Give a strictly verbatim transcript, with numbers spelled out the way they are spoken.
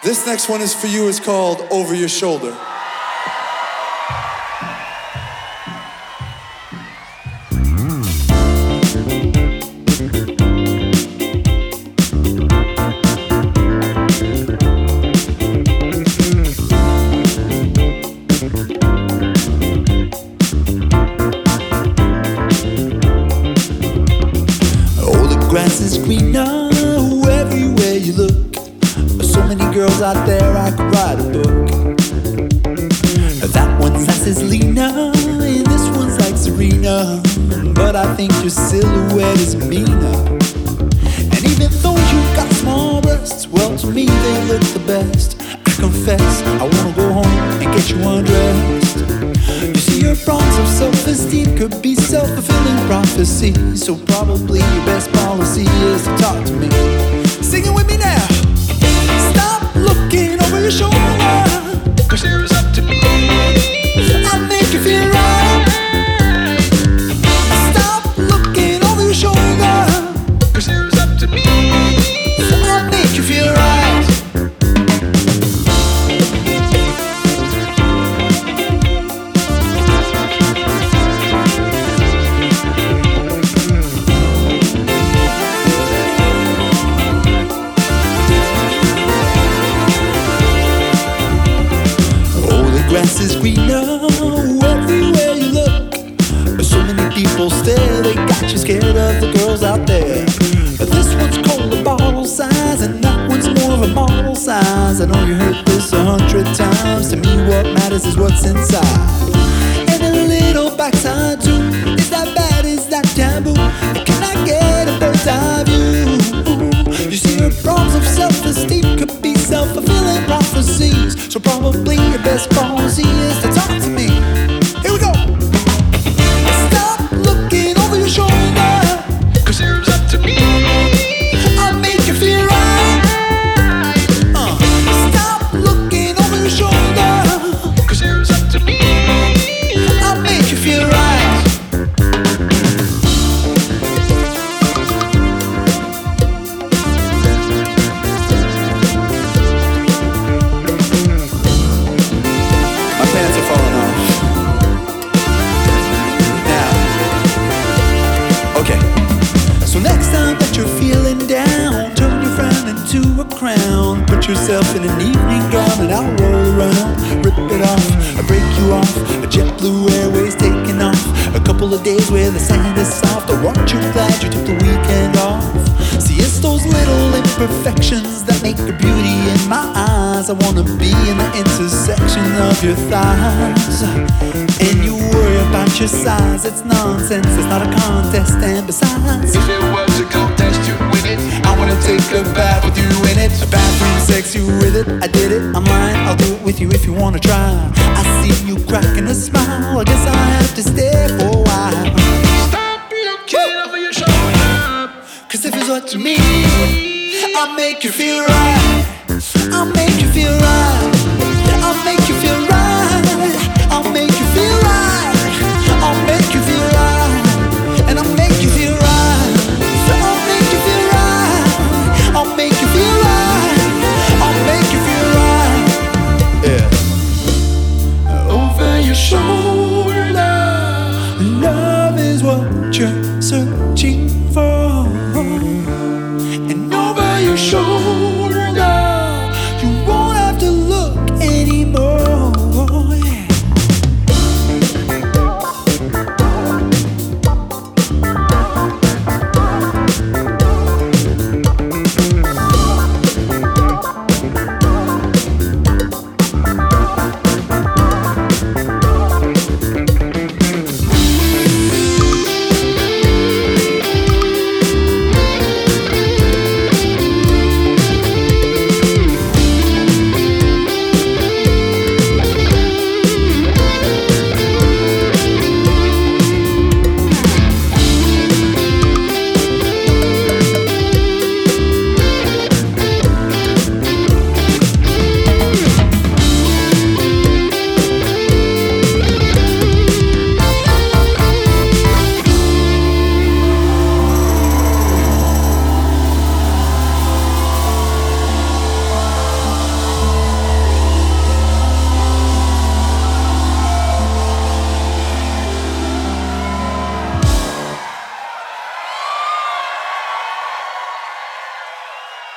This next one is for you. It's called Over Your Shoulder. Grass is greener everywhere you look. So many girls out there, I could write a book. That one's ass is leaner, and this one's like Serena. But I think your silhouette is meaner. And even though you got small breasts, well, to me they look the best. I confess, I wanna go home and get you undressed. You see, your problems of self-esteem could be self-fulfilling prophecy. So probably your best policy is to talk to me. Sing it with me now. Stop looking over your shoulder, 'cause it's up to me. I'll make you feel right. Stop looking over your shoulder, 'cause it's up to me. I'll make you feel right. Grass is greener everywhere you look. So many people stare, they got you scared of the girls out there. This one's cola bottle size, and that one's more of a model size. I know you heard this a hundred times. To me, what matters is what's inside. And a little backside too. Is that bad? Is that taboo? Can I get a bird's eye view? You see, your problems of self-esteem could be self-fulfilling prophecies. So probably your best policy is to talk to me. Here we go. Stop looking over your shoulder, 'cause it's up to me. I'll make you feel right. uh. Stop looking over your shoulder, 'cause it's up to me. I'll make you feel right. Crown. Put yourself in an evening gown and I'll roll around, rip it off, break you off. A JetBlue Airways taking off. A couple of days where the sand is soft. Oh, aren't you glad you took the weekend off? See, it's those little imperfections that make the beauty in my eyes. I wanna be in the intersection of your thighs. And you worry about your size. It's nonsense, it's not a contest. And besides, if it was a contest, you'd win it. I wanna take a bath with you in it. A bathroom sex, you with it. I did it, I'm lying, I'll do it with you if you wanna try. I see you cracking a smile. I guess I have to stay for a while. Stop looking Woo! Over your shoulder, 'cause if it's up to me, I'll make you feel right. I'll make you feel right.